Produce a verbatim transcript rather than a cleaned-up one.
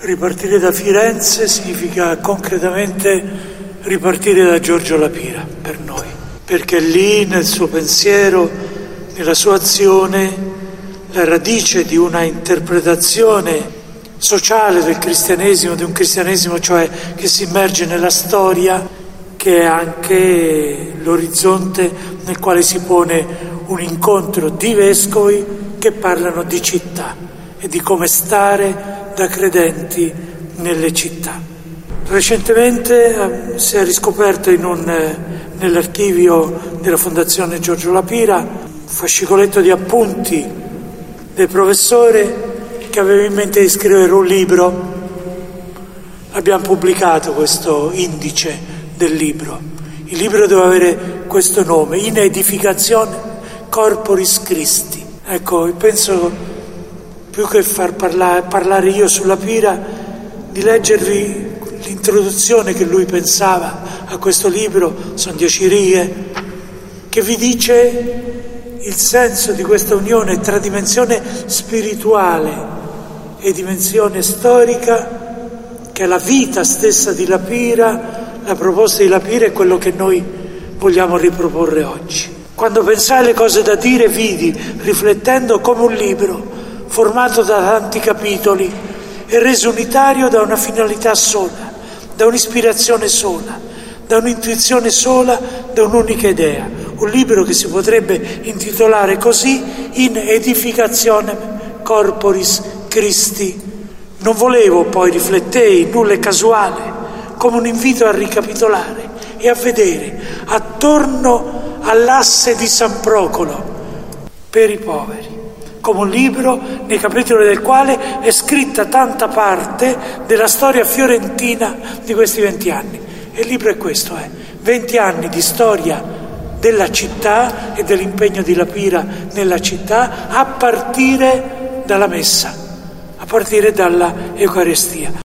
Ripartire da Firenze significa concretamente ripartire da Giorgio La Pira per noi, perché lì nel suo pensiero, nella sua azione, la radice di una interpretazione sociale del cristianesimo, di un cristianesimo cioè che si immerge nella storia, che è anche l'orizzonte nel quale si pone un incontro di vescovi che parlano di città e di come stare da credenti nelle città. Recentemente eh, si è riscoperto in un, eh, nell'archivio della Fondazione Giorgio La Pira un fascicoletto di appunti del professore che aveva in mente di scrivere un libro. Abbiamo pubblicato questo indice del libro. Il libro deve avere questo nome: In edificazione corporis Christi. Ecco, penso, più che far parlare, parlare io sulla Pira, di leggervi l'introduzione che lui pensava a questo libro, sono dieci righe, che vi dice il senso di questa unione tra dimensione spirituale e dimensione storica, che è la vita stessa di La Pira, la proposta di La Pira è quello che noi vogliamo riproporre oggi. Quando pensai alle cose da dire, vidi, riflettendo, come un libro formato da tanti capitoli e reso unitario da una finalità sola, da un'ispirazione sola, da un'intuizione sola, da un'unica idea. Un libro che si potrebbe intitolare così: In edificazione corporis Christi. Non volevo, poi riflettei, nulla è casuale, come un invito a ricapitolare e a vedere attorno all'asse di San Procolo per i poveri, come un libro nei capitoli del quale è scritta tanta parte della storia fiorentina di questi venti anni. E il libro è questo, è venti anni di storia della città e dell'impegno di La Pira nella città, a partire dalla messa, a partire dalla Eucaristia.